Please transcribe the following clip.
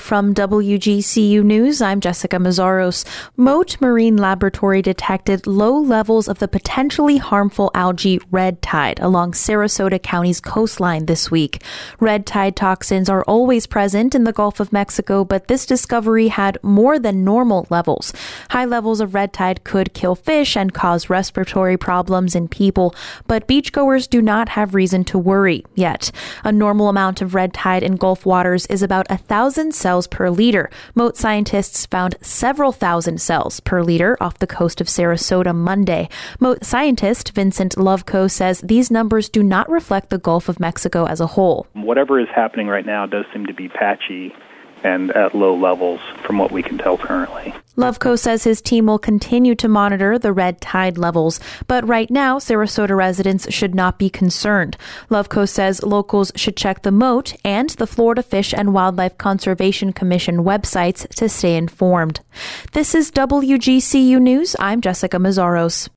from WGCU News, I'm Jessica Mazzaros. Mote Marine Laboratory detected low levels of the potentially harmful algae red tide along Sarasota County's coastline this week. Red tide toxins are always present in the Gulf of Mexico, but this discovery had more than normal levels. High levels of red tide could kill fish and cause respiratory problems in people, but beachgoers do not have reason to worry yet. A normal amount of red tide in Gulf waters is about 1,000 cells per liter. Mote scientists found several thousand cells per liter off the coast of Sarasota Monday. Mote scientist Vincent Loveco says these numbers do not reflect the Gulf of Mexico as a whole. Whatever is happening right now does seem to be patchy and at low levels from what we can tell currently. Loveco says his team will continue to monitor the red tide levels, but right now Sarasota residents should not be concerned. Loveco says locals should check the Mote and the Florida Fish and Wildlife Conservation Commission websites to stay informed. This is WGCU News. I'm Jessica Mazzaros.